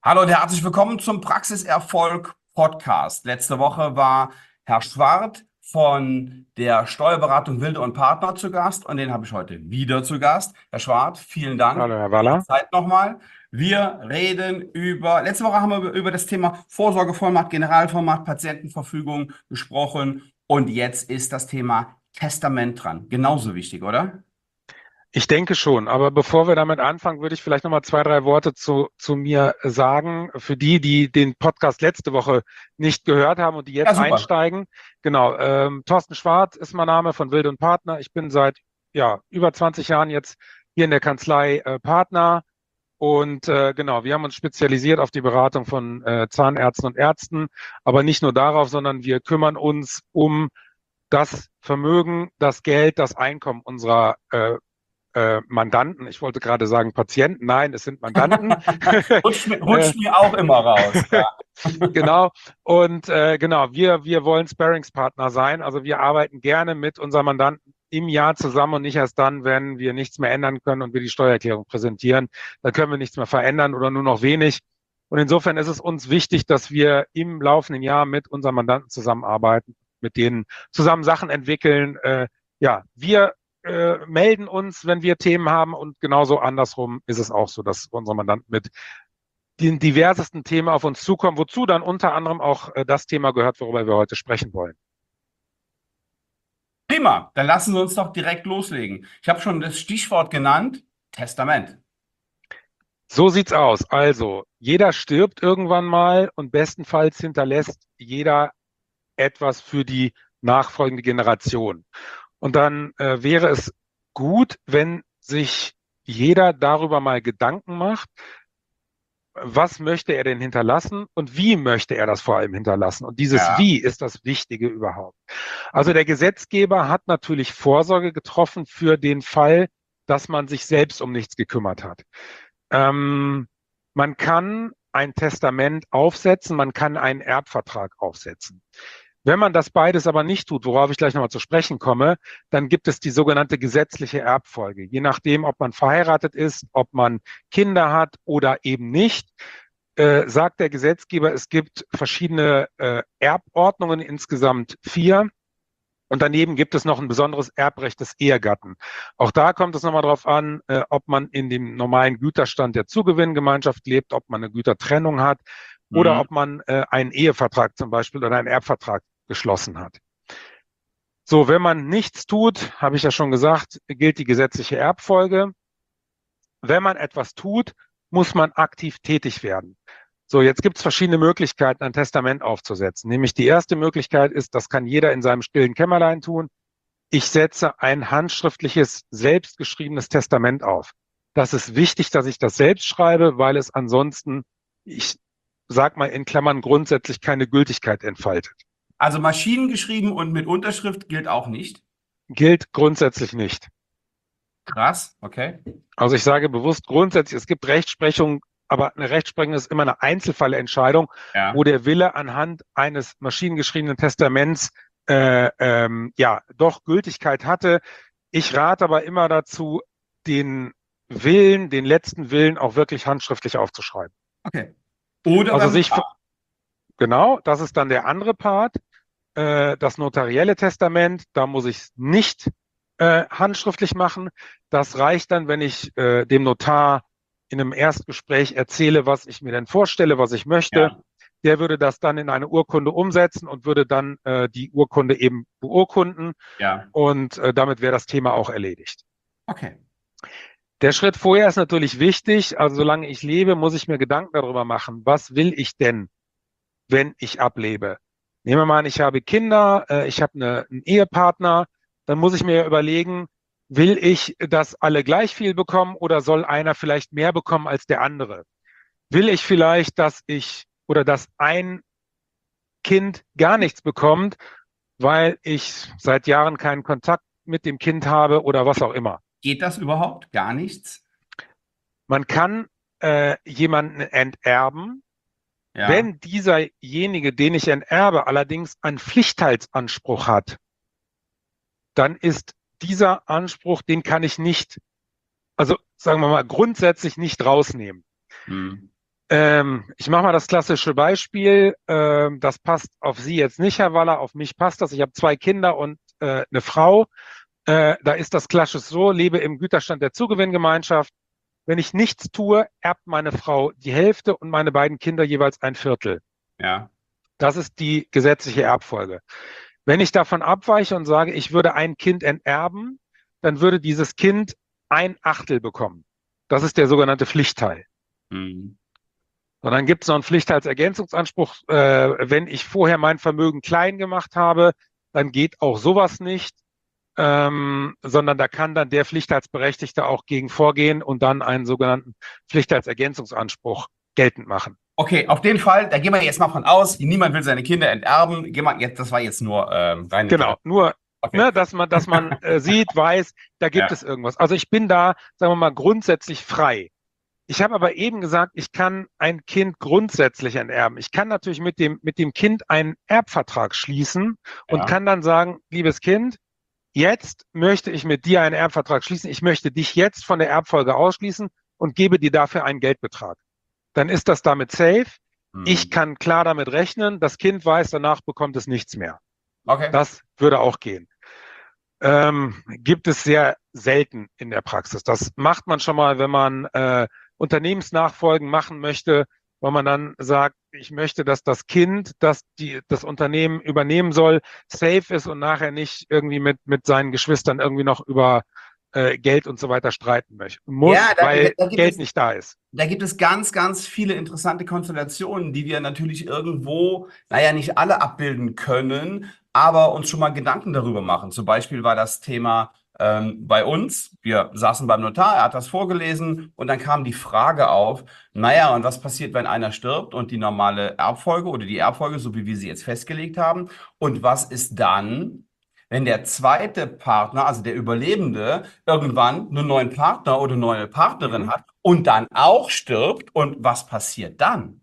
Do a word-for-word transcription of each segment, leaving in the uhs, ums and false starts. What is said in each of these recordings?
Hallo und herzlich willkommen zum Praxiserfolg Podcast. Letzte Woche war Herr Schwart von der Steuerberatung Wilde und Partner zu Gast und den habe ich heute wieder zu Gast. Herr Schwart, vielen Dank Hallo, Herr für Ihre Waller. Zeit nochmal. Wir reden über, letzte Woche haben wir über, über das Thema Vorsorgevollmacht, Generalvollmacht, Patientenverfügung gesprochen und jetzt ist das Thema Testament dran. Genauso wichtig, oder? Ich denke schon, aber bevor wir damit anfangen, würde ich vielleicht noch mal zwei, drei Worte zu, zu mir sagen. Für die, die den Podcast letzte Woche nicht gehört haben und die Ja, jetzt super. einsteigen. Genau, ähm, Thorsten Schwarz ist mein Name von Wild und Partner. Ich bin seit ja, über zwanzig Jahren jetzt hier in der Kanzlei äh, Partner. Und äh, genau, wir haben uns spezialisiert auf die Beratung von äh, Zahnärzten und Ärzten, aber nicht nur darauf, sondern wir kümmern uns um das Vermögen, das Geld, das Einkommen unserer äh, äh, Mandanten. Ich wollte gerade sagen Patienten. Nein, es sind Mandanten. Rutscht mir, äh, rutscht mir auch immer raus. Ja. genau. Und äh, genau, wir, wir wollen Sparringspartner sein. Also wir arbeiten gerne mit unseren Mandanten im Jahr zusammen und nicht erst dann, wenn wir nichts mehr ändern können und wir die Steuererklärung präsentieren. Dann können wir nichts mehr verändern oder nur noch wenig. Und insofern ist es uns wichtig, dass wir im laufenden Jahr mit unseren Mandanten zusammenarbeiten, mit denen zusammen Sachen entwickeln. Äh, ja, wir äh, melden uns, wenn wir Themen haben und genauso andersrum ist es auch so, dass unsere Mandanten mit den diversesten Themen auf uns zukommen, wozu dann unter anderem auch äh, das Thema gehört, worüber wir heute sprechen wollen. Prima, dann lassen Sie uns doch direkt loslegen. Ich habe schon das Stichwort genannt, Testament. So sieht's aus. Also, jeder stirbt irgendwann mal und bestenfalls hinterlässt jeder etwas für die nachfolgende Generation. Und dann äh, wäre es gut, wenn sich jeder darüber mal Gedanken macht, was möchte er denn hinterlassen und wie möchte er das vor allem hinterlassen? Und dieses Ja. Wie ist das Wichtige überhaupt. Also der Gesetzgeber hat natürlich Vorsorge getroffen für den Fall, dass man sich selbst um nichts gekümmert hat. Ähm, Man kann ein Testament aufsetzen, man kann einen Erbvertrag aufsetzen. Wenn man das beides aber nicht tut, worauf ich gleich nochmal zu sprechen komme, dann gibt es die sogenannte gesetzliche Erbfolge. Je nachdem, ob man verheiratet ist, ob man Kinder hat oder eben nicht, äh, sagt der Gesetzgeber, es gibt verschiedene äh, Erbordnungen, insgesamt vier. Und daneben gibt es noch ein besonderes Erbrecht des Ehegatten. Auch da kommt es nochmal darauf an, äh, ob man in dem normalen Güterstand der Zugewinngemeinschaft lebt, ob man eine Gütertrennung hat oder Mhm. ob man äh, einen Ehevertrag zum Beispiel oder einen Erbvertrag geschlossen hat. So, wenn man nichts tut, habe ich ja schon gesagt, gilt die gesetzliche Erbfolge. Wenn man etwas tut, muss man aktiv tätig werden. So, jetzt gibt es verschiedene Möglichkeiten, ein Testament aufzusetzen. Nämlich die erste Möglichkeit ist, das kann jeder in seinem stillen Kämmerlein tun. Ich setze ein handschriftliches, selbstgeschriebenes Testament auf. Das ist wichtig, dass ich das selbst schreibe, weil es ansonsten, ich sag mal in Klammern, grundsätzlich keine Gültigkeit entfaltet. Also maschinengeschrieben und mit Unterschrift gilt auch nicht. Gilt grundsätzlich nicht. Krass, okay. Also ich sage bewusst grundsätzlich, es gibt Rechtsprechung, aber eine Rechtsprechung ist immer eine Einzelfallentscheidung, wo Ja. der Wille anhand eines maschinengeschriebenen Testaments äh, ähm, ja doch Gültigkeit hatte. Ich rate aber immer dazu, den Willen, den letzten Willen auch wirklich handschriftlich aufzuschreiben. Okay. Oder Also beim sich, Notar. genau, das ist dann der andere Part. Äh, das notarielle Testament, da muss ich es nicht äh, handschriftlich machen. Das reicht dann, wenn ich äh, dem Notar in einem Erstgespräch erzähle, was ich mir denn vorstelle, was ich möchte. Ja. Der würde das dann in eine Urkunde umsetzen und würde dann äh, die Urkunde eben beurkunden. Ja. Und äh, damit wäre das Thema auch erledigt. Okay. Der Schritt vorher ist natürlich wichtig. Also solange ich lebe, muss ich mir Gedanken darüber machen, was will ich denn, wenn ich ablebe? Nehmen wir mal an, ich habe Kinder, äh, ich habe eine, einen Ehepartner, dann muss ich mir überlegen, will ich, dass alle gleich viel bekommen oder soll einer vielleicht mehr bekommen als der andere? Will ich vielleicht, dass ich oder dass ein Kind gar nichts bekommt, weil ich seit Jahren keinen Kontakt mit dem Kind habe oder was auch immer? Geht das überhaupt? Gar nichts? Man kann äh, jemanden enterben. Ja. Wenn dieserjenige, den ich enterbe, allerdings einen Pflichtteilsanspruch hat, dann ist dieser Anspruch, den kann ich nicht, also sagen wir mal, grundsätzlich nicht rausnehmen. Hm. Ähm, ich mache mal das klassische Beispiel. Ähm, das passt auf Sie jetzt nicht, Herr Waller. Auf mich passt das. Ich habe zwei Kinder und äh, eine Frau. Äh, da ist das klassisch so, lebe im Güterstand der Zugewinngemeinschaft. Wenn ich nichts tue, erbt meine Frau die Hälfte und meine beiden Kinder jeweils ein Viertel. Ja. Das ist die gesetzliche Erbfolge. Wenn ich davon abweiche und sage, ich würde ein Kind enterben, dann würde dieses Kind ein Achtel bekommen. Das ist der sogenannte Pflichtteil. Mhm. Und dann gibt es noch einen Pflichtteilsergänzungsanspruch. Äh, wenn ich vorher mein Vermögen klein gemacht habe, dann geht auch sowas nicht, ähm, sondern da kann dann der Pflichtteilsberechtigte auch gegen vorgehen und dann einen sogenannten Pflichtteilsergänzungsanspruch geltend machen. Okay, auf den Fall, da gehen wir jetzt mal von aus, niemand will seine Kinder enterben. Gehen wir jetzt, das war jetzt nur ähm, reine Genau, Theorie. nur, Okay. ne, dass man, dass man äh, sieht, weiß, da gibt Ja. es irgendwas. Also ich bin da, sagen wir mal, grundsätzlich frei. Ich habe aber eben gesagt, ich kann ein Kind grundsätzlich enterben. Ich kann natürlich mit dem, mit dem Kind einen Erbvertrag schließen und Ja. kann dann sagen, liebes Kind, jetzt möchte ich mit dir einen Erbvertrag schließen. Ich möchte dich jetzt von der Erbfolge ausschließen und gebe dir dafür einen Geldbetrag. Dann ist das damit safe. Ich Hm. kann klar damit rechnen. Das Kind weiß, danach bekommt es nichts mehr. Okay. Das würde auch gehen. Ähm, gibt es sehr selten in der Praxis. Das macht man schon mal, wenn man äh, Unternehmensnachfolgen machen möchte, wo man dann sagt, ich möchte, dass das Kind, das die, das Unternehmen übernehmen soll, safe ist und nachher nicht irgendwie mit, mit seinen Geschwistern irgendwie noch über äh, Geld und so weiter streiten möchte. Ja, Muss, da, da, weil da gibt Geld es, nicht da ist. da gibt es ganz, ganz viele interessante Konstellationen, die wir natürlich irgendwo, naja, nicht alle abbilden können, aber uns schon mal Gedanken darüber machen. Zum Beispiel war das Thema ähm, bei uns, wir saßen beim Notar, er hat das vorgelesen und dann kam die Frage auf, naja, und was passiert, wenn einer stirbt und die normale Erbfolge oder die Erbfolge, so wie wir sie jetzt festgelegt haben, und was ist dann, wenn der zweite Partner, also der Überlebende, irgendwann einen neuen Partner oder eine neue Partnerin Mhm. hat und dann auch stirbt und was passiert dann?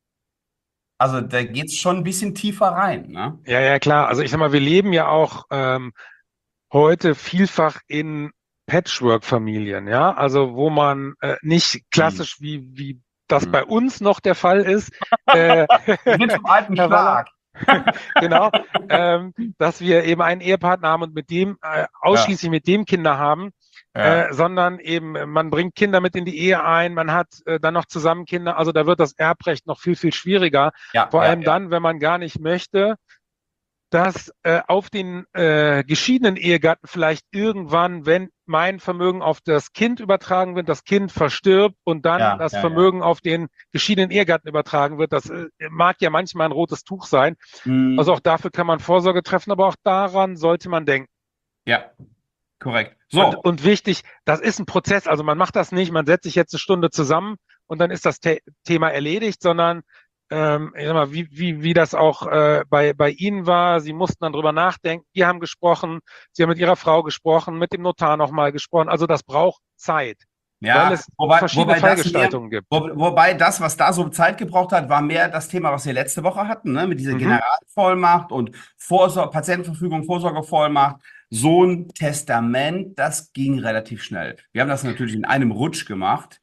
Also da geht es schon ein bisschen tiefer rein, ne? Ja, ja, klar. Also ich sag mal, wir leben ja auch ähm, heute vielfach in Patchwork-Familien, ja, also wo man äh, nicht Hm. klassisch wie, wie das Hm. bei uns noch der Fall ist, äh, Wir sind vom alten Herr Waller, Schlag. genau, ähm, dass wir eben einen Ehepartner haben und mit dem äh, Ja, ausschließlich mit dem Kinder haben, ja, äh, sondern eben man bringt Kinder mit in die Ehe ein, man hat äh, dann noch zusammen Kinder, also da wird das Erbrecht noch viel, viel schwieriger, ja, vor ja, allem ja. dann, wenn man gar nicht möchte, dass äh, auf den äh, geschiedenen Ehegatten vielleicht irgendwann, wenn mein Vermögen auf das Kind übertragen wird, das Kind verstirbt und dann Ja, das ja, ja. Vermögen auf den geschiedenen Ehegatten übertragen wird. Das äh, mag ja manchmal ein rotes Tuch sein. Also Hm. auch dafür kann man Vorsorge treffen, aber auch daran sollte man denken. Ja, korrekt. Und, So. und wichtig, das ist ein Prozess. Also man macht das nicht, man setzt sich jetzt eine Stunde zusammen und dann ist das The Thema erledigt, sondern ähm, ich sag mal, wie, wie, wie das auch äh, bei, bei Ihnen war. Sie mussten dann drüber nachdenken. Die haben gesprochen, Sie haben mit Ihrer Frau gesprochen, mit dem Notar nochmal gesprochen. Also das braucht Zeit, weil Ja, es wobei, verschiedene wobei das mehr, Fallgestaltungen gibt. wo, wobei das, was da so Zeit gebraucht hat, war mehr das Thema, was wir letzte Woche hatten, ne? Mit dieser Mhm. Generalvollmacht und Vorsor Patientenverfügung, Vorsorgevollmacht. So ein Testament, das ging relativ schnell. Wir haben das natürlich in einem Rutsch gemacht.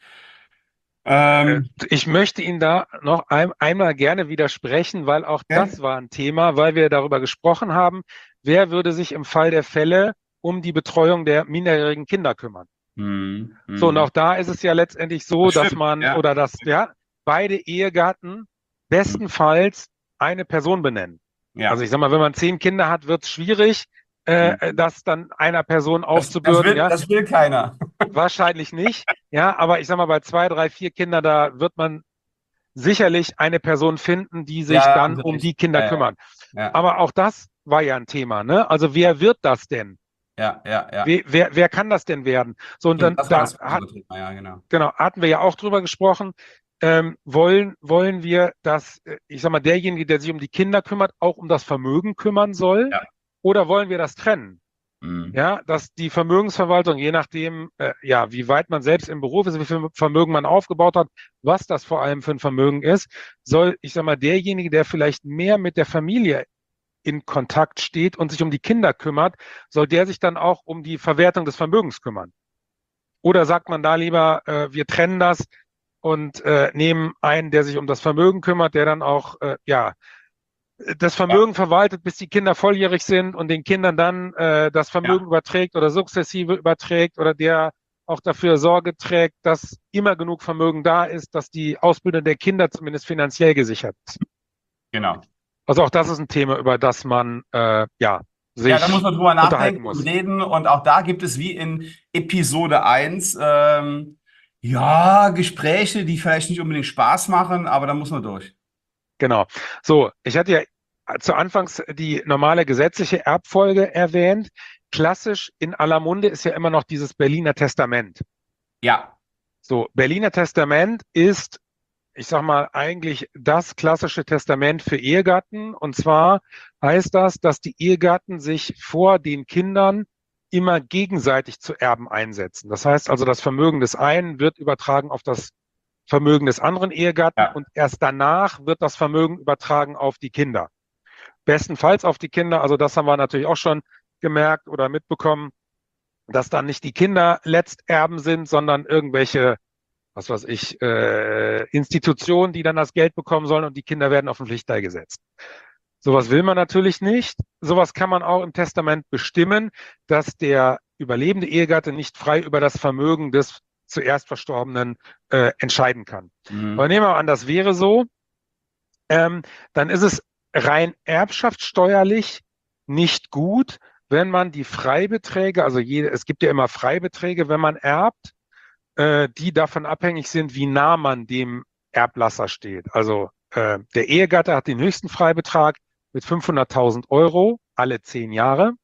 Äh, Ähm, Ich möchte Ihnen da noch ein, einmal gerne widersprechen, weil auch okay. das war ein Thema, weil wir darüber gesprochen haben, wer würde sich im Fall der Fälle um die Betreuung der minderjährigen Kinder kümmern. Hm, So, und hm. auch da ist es ja letztendlich so, Das dass stimmt, man ja. oder dass ja beide Ehegatten Hm, bestenfalls eine Person benennen. Also ja. ich sag mal, wenn man zehn Kinder hat, wird es schwierig, äh, Hm. das dann einer Person Das, das aufzubürden. will, Ja, das will keiner. wahrscheinlich nicht. Ja, aber ich sag mal, bei zwei, drei, vier Kindern, da wird man sicherlich eine Person finden, die sich Ja, haben dann Sie um recht. die Kinder Ja, ja, kümmert. ja, Aber auch das war ja ein Thema, ne? Also wer wird das denn? ja, ja, ja. Wer, wer, wer kann das denn werden? So, und Stimmt, dann das war da das hat, Vorsorgethema, ja, genau. genau, hatten wir ja auch drüber gesprochen. Ähm, wollen, wollen wir, dass, äh, ich sag mal, derjenige, der sich um die Kinder kümmert, auch um das Vermögen kümmern soll? Ja. Oder wollen wir das trennen? Hm. Ja, dass die Vermögensverwaltung, je nachdem, äh, ja, wie weit man selbst im Beruf ist, wie viel Vermögen man aufgebaut hat, was das vor allem für ein Vermögen ist, soll, ich sag mal, derjenige, der vielleicht mehr mit der Familie in Kontakt steht und sich um die Kinder kümmert, soll der sich dann auch um die Verwertung des Vermögens kümmern? Oder sagt man da lieber, äh, wir trennen das, und äh, nehmen einen, der sich um das Vermögen kümmert, der dann auch äh, ja das Ja, Vermögen verwaltet, bis die Kinder volljährig sind und den Kindern dann äh, das Vermögen ja, überträgt oder sukzessive überträgt oder der auch dafür Sorge trägt, dass immer genug Vermögen da ist, dass die Ausbildung der Kinder zumindest finanziell gesichert ist. genau. Also auch das ist ein Thema, über das man äh, ja Ja, da muss sich man drüber unterhalten nachdenken und muss. reden. Und auch da gibt es wie in Episode eins ähm, ja, Gespräche, die vielleicht nicht unbedingt Spaß machen, aber da muss man durch. Genau. So, ich hatte ja zu Anfangs die normale gesetzliche Erbfolge erwähnt. Klassisch in aller Munde ist ja immer noch dieses Berliner Testament. Ja, So, Berliner Testament ist, ich sag mal, eigentlich das klassische Testament für Ehegatten. Und zwar heißt das, dass die Ehegatten sich vor den Kindern immer gegenseitig zu Erben einsetzen. Das heißt also, das Vermögen des einen wird übertragen auf das Vermögen des anderen Ehegatten ja, und erst danach wird das Vermögen übertragen auf die Kinder. Bestenfalls auf die Kinder. Also das haben wir natürlich auch schon gemerkt oder mitbekommen, dass dann nicht die Kinder Letzterben sind, sondern irgendwelche, was weiß ich, äh, Institutionen, die dann das Geld bekommen sollen und die Kinder werden auf den Pflichtteil gesetzt. Sowas will man natürlich nicht. Sowas kann man auch im Testament bestimmen, dass der überlebende Ehegatte nicht frei über das Vermögen des zuerst Verstorbenen äh, entscheiden kann. Aber mhm. nehmen wir an, das wäre so, ähm, dann ist es rein erbschaftssteuerlich nicht gut, wenn man die Freibeträge, also jede, es gibt ja immer Freibeträge, wenn man erbt, äh, die davon abhängig sind, wie nah man dem Erblasser steht. Also äh, der Ehegatte hat den höchsten Freibetrag mit fünfhunderttausend Euro alle zehn Jahre.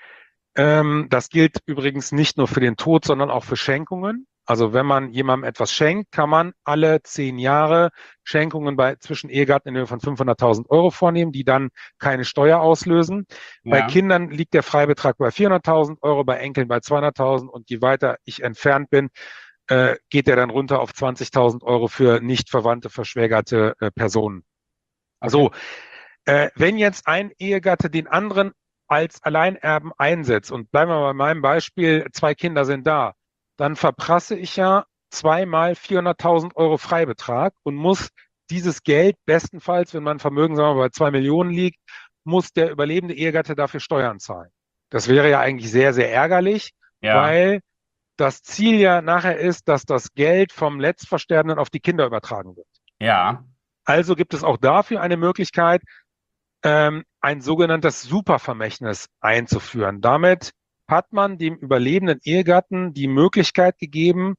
Ähm, das gilt übrigens nicht nur für den Tod, sondern auch für Schenkungen. Also wenn man jemandem etwas schenkt, kann man alle zehn Jahre Schenkungen bei zwischen Ehegatten in Höhe von fünfhunderttausend Euro vornehmen, die dann keine Steuer auslösen. Bei Ja, Kindern liegt der Freibetrag bei vierhunderttausend Euro, bei Enkeln bei zweihunderttausend und je weiter ich entfernt bin, äh, geht der dann runter auf zwanzigtausend Euro für nicht verwandte, verschwägerte äh, Personen. okay. So, äh, wenn jetzt ein Ehegatte den anderen als Alleinerben einsetzt und bleiben wir bei meinem Beispiel, zwei Kinder sind da, dann verprasse ich ja zweimal vierhunderttausend Euro Freibetrag und muss dieses Geld bestenfalls, wenn mein Vermögen, sagen wir mal, bei zwei Millionen liegt, muss der überlebende Ehegatte dafür Steuern zahlen. Das wäre ja eigentlich sehr, sehr ärgerlich, Ja, weil das Ziel ja nachher ist, dass das Geld vom Letztversterbenden auf die Kinder übertragen wird. ja, Also gibt es auch dafür eine Möglichkeit, ähm, ein sogenanntes Supervermächtnis einzuführen. Damit hat man dem überlebenden Ehegatten die Möglichkeit gegeben,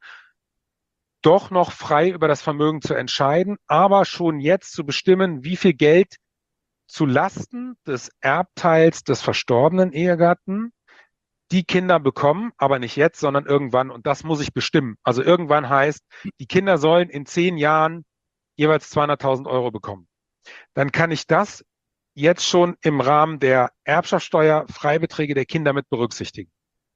doch noch frei über das Vermögen zu entscheiden, aber schon jetzt zu bestimmen, wie viel Geld zu Lasten des Erbteils des verstorbenen Ehegatten die Kinder bekommen, aber nicht jetzt, sondern irgendwann. Und das muss ich bestimmen. Also irgendwann heißt, die Kinder sollen in zehn Jahren jeweils zweihunderttausend Euro bekommen. Dann kann ich das jetzt schon im Rahmen der Erbschaftssteuer Freibeträge der Kinder mit berücksichtigen.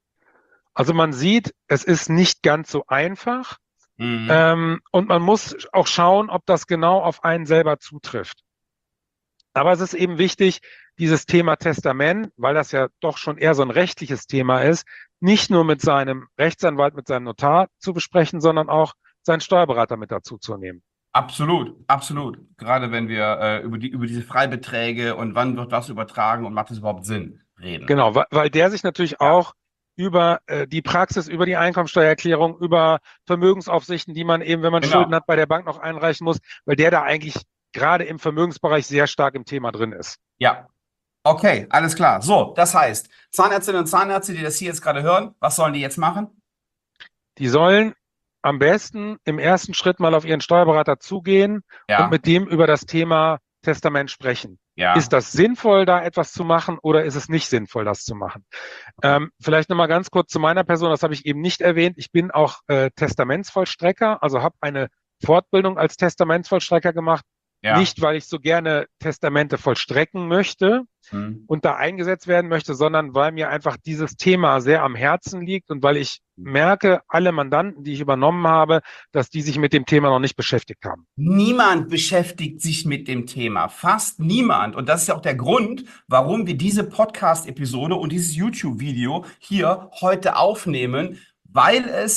Also man sieht, es ist nicht ganz so einfach. mhm. Ähm, und man muss auch schauen, ob das genau auf einen selber zutrifft. Aber es ist eben wichtig, dieses Thema Testament, weil das ja doch schon eher so ein rechtliches Thema ist, nicht nur mit seinem Rechtsanwalt, mit seinem Notar zu besprechen, sondern auch seinen Steuerberater mit dazu zu nehmen. Absolut, absolut. Gerade wenn wir äh, über die, über diese Freibeträge und wann wird was übertragen und macht es überhaupt Sinn, reden. Genau, weil, weil der sich natürlich Ja, auch über äh, die Praxis, über die Einkommensteuererklärung, über Vermögensaufsichten, die man eben, wenn man Schulden genau. hat, bei der Bank noch einreichen muss, weil der da eigentlich gerade im Vermögensbereich sehr stark im Thema drin ist. Ja, okay, alles klar. So, das heißt, Zahnärztinnen und Zahnärzte, die das hier jetzt gerade hören, was sollen die jetzt machen? Die sollen am besten im ersten Schritt mal auf ihren Steuerberater zugehen und Ja, mit dem über das Thema Testament sprechen. Ist ja. das sinnvoll, da etwas zu machen oder ist es nicht sinnvoll, das zu machen? Okay. Ähm, vielleicht nochmal ganz kurz zu meiner Person, das habe ich eben nicht erwähnt. Ich bin auch äh, Testamentsvollstrecker, also habe eine Fortbildung als Testamentsvollstrecker gemacht. Ja. Nicht, weil ich so gerne Testamente vollstrecken möchte Hm. und da eingesetzt werden möchte, sondern weil mir einfach dieses Thema sehr am Herzen liegt und weil ich merke, alle Mandanten, die ich übernommen habe, dass die sich mit dem Thema noch nicht beschäftigt haben. Niemand beschäftigt sich mit dem Thema. Fast niemand. Und das ist ja auch der Grund, warum wir diese Podcast-Episode und dieses YouTube-Video hier heute aufnehmen, weil es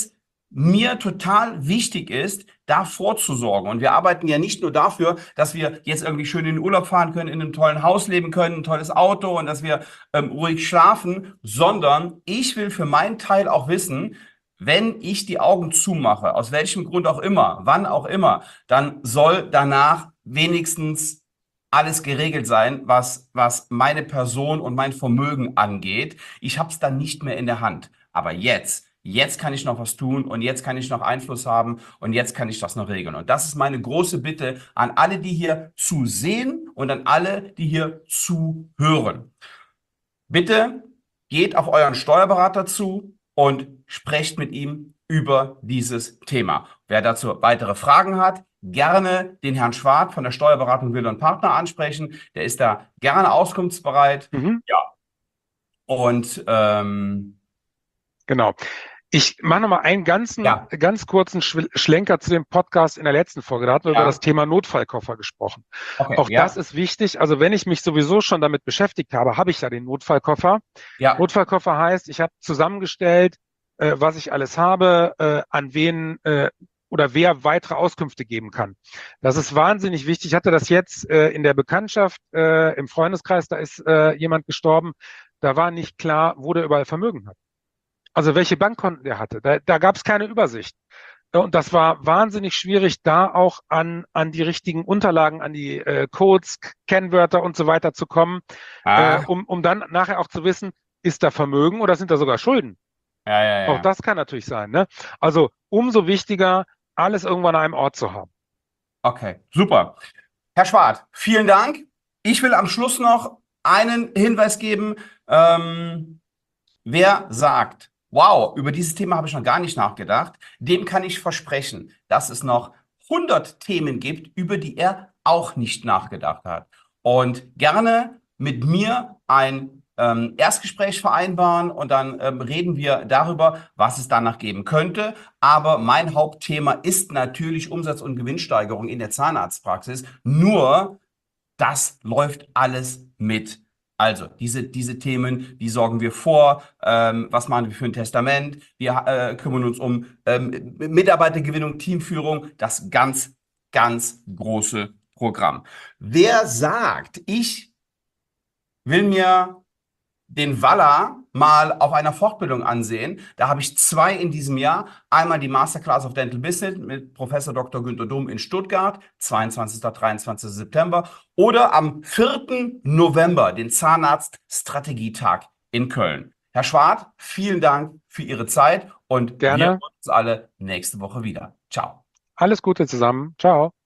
mir total wichtig ist, da vorzusorgen. Und wir arbeiten ja nicht nur dafür, dass wir jetzt irgendwie schön in den Urlaub fahren können, in einem tollen Haus leben können, ein tolles Auto und dass wir ähm, ruhig schlafen, sondern ich will für meinen Teil auch wissen, wenn ich die Augen zumache, aus welchem Grund auch immer, wann auch immer, dann soll danach wenigstens alles geregelt sein, was, was meine Person und mein Vermögen angeht. Ich habe es dann nicht mehr in der Hand. Aber jetzt, jetzt kann ich noch was tun und jetzt kann ich noch Einfluss haben und jetzt kann ich das noch regeln. Und das ist meine große Bitte an alle, die hier zusehen und an alle, die hier zuhören. Bitte geht auf euren Steuerberater zu und sprecht mit ihm über dieses Thema. Wer dazu weitere Fragen hat, gerne den Herrn Schwart von der Steuerberatung Will und Partner ansprechen. Der ist da gerne auskunftsbereit. Mhm. Ja. Und ähm, Genau. Ich mache nochmal einen ganzen, ja, ganz kurzen Schw- Schlenker zu dem Podcast in der letzten Folge. Da hatten wir ja, über das Thema Notfallkoffer gesprochen. okay, Auch das ja, ist wichtig. Also wenn ich mich sowieso schon damit beschäftigt habe, habe ich ja den Notfallkoffer. ja, Notfallkoffer heißt, ich habe zusammengestellt, äh, was ich alles habe, äh, an wen äh, oder wer weitere Auskünfte geben kann. Das ist wahnsinnig wichtig. Ich hatte das jetzt äh, in der Bekanntschaft, äh, im Freundeskreis, da ist äh, jemand gestorben. Da war nicht klar, wo der überall Vermögen hat. Also welche Bankkonten der hatte. Da, da gab es keine Übersicht. Und das war wahnsinnig schwierig, da auch an, an die richtigen Unterlagen, an die äh, Codes, Kennwörter und so weiter zu kommen, äh, ah, um, um dann nachher auch zu wissen, ist da Vermögen oder sind da sogar Schulden? ja, ja, Auch ja. das kann natürlich sein. Ne? Also umso wichtiger, alles irgendwann an einem Ort zu haben. Okay, super. Herr Schwart, vielen Dank. Ich will am Schluss noch einen Hinweis geben. Ähm, wer sagt, wow, über dieses Thema habe ich noch gar nicht nachgedacht, dem kann ich versprechen, dass es noch hundert Themen gibt, über die er auch nicht nachgedacht hat. Und gerne mit mir ein ähm, Erstgespräch vereinbaren und dann ähm, reden wir darüber, was es danach geben könnte. Aber mein Hauptthema ist natürlich Umsatz- und Gewinnsteigerung in der Zahnarztpraxis. Nur das läuft alles mit. Also, diese, diese Themen, die sorgen wir vor. Ähm, was machen wir für ein Testament? Wir äh, kümmern uns um ähm, Mitarbeitergewinnung, Teamführung, das ganz, ganz große Programm. Wer sagt, ich will mir den Walla mal auf einer Fortbildung ansehen. Da habe ich zwei in diesem Jahr. Einmal die Masterclass of Dental Business mit Professor Doktor Günter Dom in Stuttgart, zweiundzwanzigsten dreiundzwanzigsten September. Oder am vierten November den Zahnarzt-Strategietag in Köln. Herr Schwart, vielen Dank für Ihre Zeit und wir hören Gerne. uns alle nächste Woche wieder. Ciao. Alles Gute zusammen. Ciao.